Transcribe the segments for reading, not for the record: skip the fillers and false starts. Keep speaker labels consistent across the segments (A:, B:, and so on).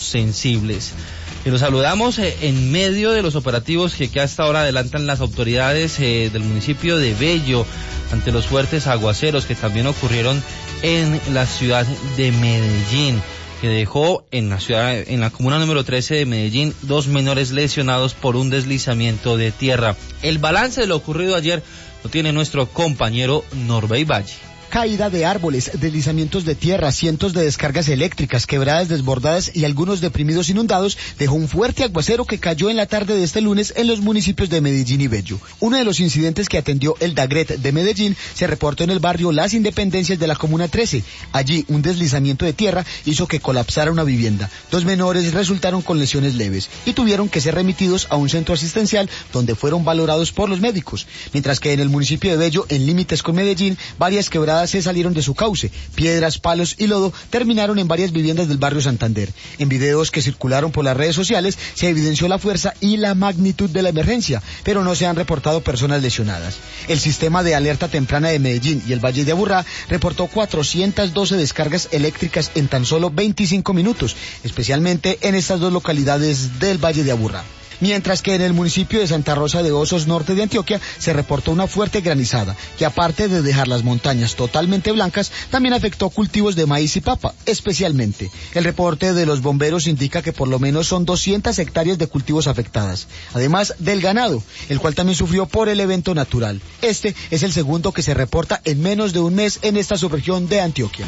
A: sensibles. Y los saludamos en medio de los operativos que hasta ahora adelantan las autoridades del municipio de Bello ante los fuertes aguaceros que también ocurrieron en la ciudad de Medellín, que dejó en la comuna número 13 de Medellín 2 menores lesionados por un deslizamiento de tierra. El balance de lo ocurrido ayer lo tiene nuestro compañero Norbey Valle.
B: Caída de árboles, deslizamientos de tierra, cientos de descargas eléctricas, quebradas desbordadas y algunos deprimidos inundados dejó un fuerte aguacero que cayó en la tarde de este lunes en los municipios de Medellín y Bello. Uno de los incidentes que atendió el DAGRET de Medellín se reportó en el barrio Las Independencias de la comuna 13. Allí un deslizamiento de tierra hizo que colapsara una vivienda. 2 menores resultaron con lesiones leves y tuvieron que ser remitidos a un centro asistencial donde fueron valorados por los médicos. Mientras que en el municipio de Bello, en límites con Medellín, varias quebradas se salieron de su cauce. Piedras, palos y lodo terminaron en varias viviendas del barrio Santander. En videos que circularon por las redes sociales se evidenció la fuerza y la magnitud de la emergencia, pero no se han reportado personas lesionadas. El sistema de alerta temprana de Medellín y el Valle de Aburrá reportó 412 descargas eléctricas en tan solo 25 minutos, especialmente en estas 2 localidades del Valle de Aburrá. Mientras que en el municipio de Santa Rosa de Osos, norte de Antioquia, se reportó una fuerte granizada, que aparte de dejar las montañas totalmente blancas, también afectó cultivos de maíz y papa, especialmente. El reporte de los bomberos indica que por lo menos son 200 hectáreas de cultivos afectadas, además del ganado, el cual también sufrió por el evento natural. Este es el segundo que se reporta en menos de un mes en esta subregión de Antioquia.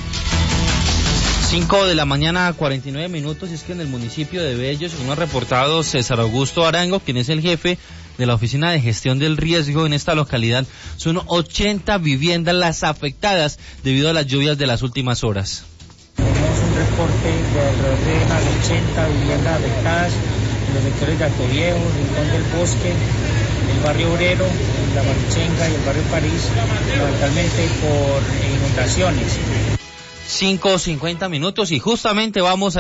A: 5 de la mañana, 49 minutos, y es que en el municipio de Bello, según ha reportado César Augusto Arango, quien es el jefe de la Oficina de Gestión del Riesgo en esta localidad, son 80 viviendas las afectadas debido a las lluvias de las últimas horas.
C: Tenemos un reporte de alrededor de unas 80 viviendas afectadas en los sectores de Alto Viejo, Rincón del Bosque, el barrio Obrero, la Marichenga y el barrio París, fundamentalmente por inundaciones.
A: 5:50 minutos y justamente vamos a